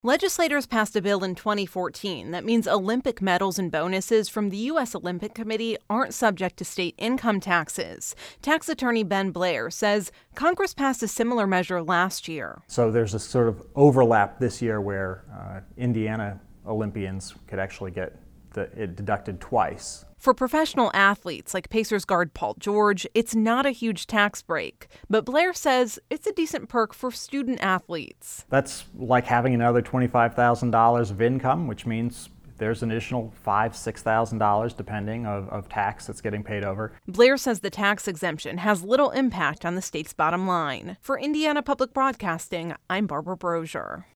Legislators passed a bill in 2014 that means Olympic medals and bonuses from the U.S. Olympic Committee aren't subject to state income taxes. Tax attorney Ben Blair says Congress passed a similar measure last year. So there's a sort of overlap this year where Indiana Olympians could actually get it deducted twice. For professional athletes like Pacers guard Paul George, it's not a huge tax break. But Blair says it's a decent perk for student athletes. That's like having another $25,000 of income, which means there's an additional $5,000, $6,000 depending of tax that's getting paid over. Blair says the tax exemption has little impact on the state's bottom line. For Indiana Public Broadcasting, I'm Barbara Brosier.